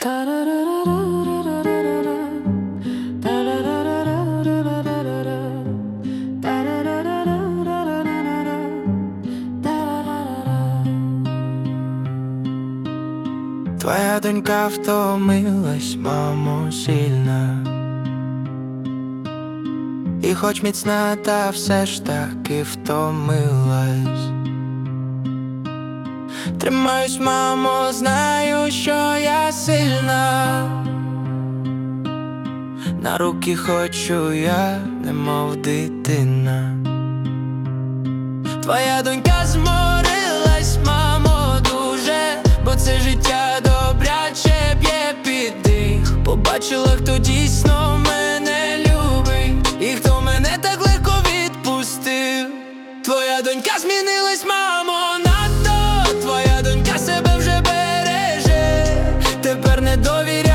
Твоя донька втомилась, мамо, сильно. І хоч міцна, та все ж таки втомилась. Тримаюсь, мамо, знаю, що я сильна. На руки хочу я, немов дитина. Твоя донька зморилась, мамо, дуже, бо це життя добряче б'є під дих. Побачила, хто дійсно мене любить і хто мене так легко відпустив. Твоя донька змінилась, мамо, надто. Твоя донька себе вже береже, тепер не довіряє